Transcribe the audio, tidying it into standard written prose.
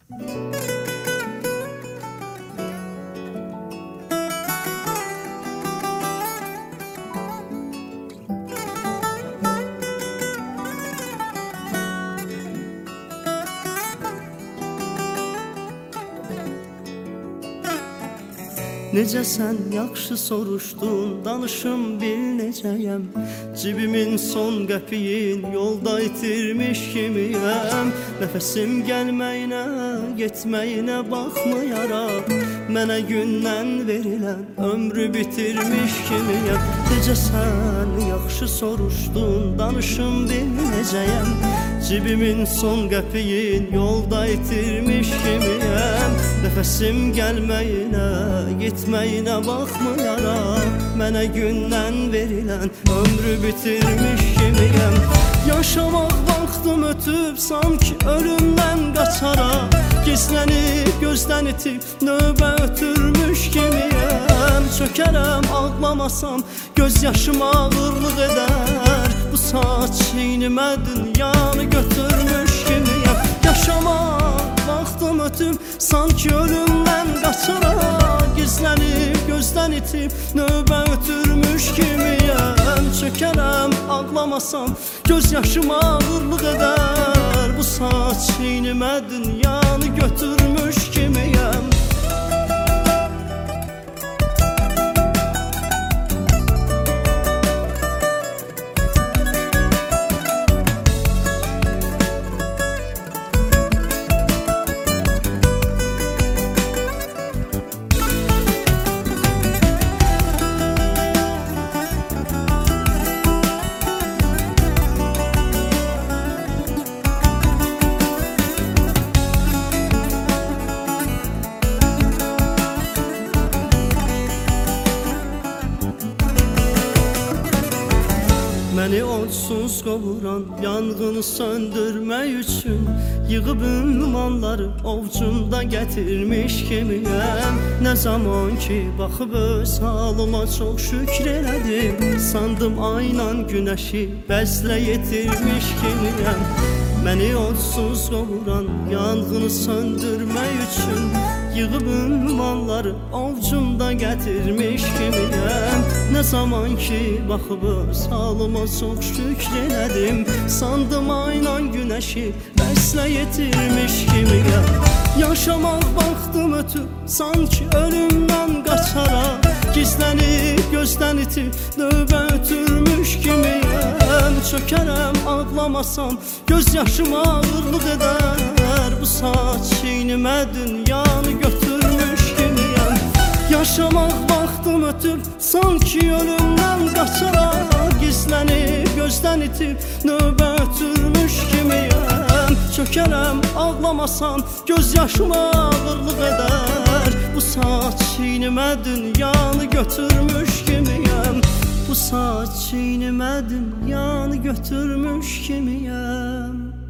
Necəsən, yaxşı soruşdun, danışım bir necəyəm. Cibimin son qəpiyin yolda itirmiş kimiyəm. Nəfəsim gəlməyinə, getməyinə baxmayaraq, mənə gündən verilən ömrü bitirmiş kimiyəm. Necəsən, yaxşı soruşdun, danışım bir necəyəm. Cibimin son qəpiyin yolda itirmiş kimiyəm. Nəfəsim gəlməyinə, getməyinə baxmayaraq, mənə gündən verilən ömrü bitirmiş kimiyəm. Yaşamaq vaxtım ötüb, sanki ölümdən qaçaraq, gizlənib, gözdən itib, növbə ötürmüş kimiyəm. Çökərəm, ağlamasam, göz yaşım ağırlıq edər. Bu saat çiynimə dünyanı götürmüş kimiyəm. Yaşamaq vaxtım ötüb, sanki ölümdən qaçaraq, gizlənib, gözdən itib, növbə ötürmüş kimiyəm. Çökərəm, ağlamasam, göz yaşım ağırlıq edər. Bu saat çiynimə dünyanı götürmüş kimiyəm. Məni odsuz qovuran yanğını söndürmək üçün yığıb ünvanları ovcumda gətirmiş kimiyəm. Nə zaman ki baxıb öz halıma çox şükür elədim, sandım aynan günəşi bəslə yetirmiş kimiyəm. Məni odsuz qovuran yanğını söndürmək üçün yığıb ünvanları ovcumda gətirmiş kimiyəm. Nə zaman ki baxıb öz halıma çox şükür elədim, sandım aynan günəşi bəslə yetirmiş kimiyəm. Yaşamaq vaxtım ötüb, sanki ölümdən qaçaraq, gizlənib, gözdən itib, növbə ötürmüş kimiyəm. Çökərəm, ağlamasam, göz yaşım ağırlıq edər. Bu saat çiynimə dünyanı götürmüş kimiyəm. Yaşamaq vaxtım ötüb, sanki ölümdən qaçaraq, gizlənib, gözdən itib, növbə ötürmüş kimiyəm. Çökərəm, ağlamasam, göz yaşım ağırlıq edər. Bu saat çiynimə dünyanı götürmüş kimiyəm. Bu saat çiynimə dünyanı götürmüş kimiyəm.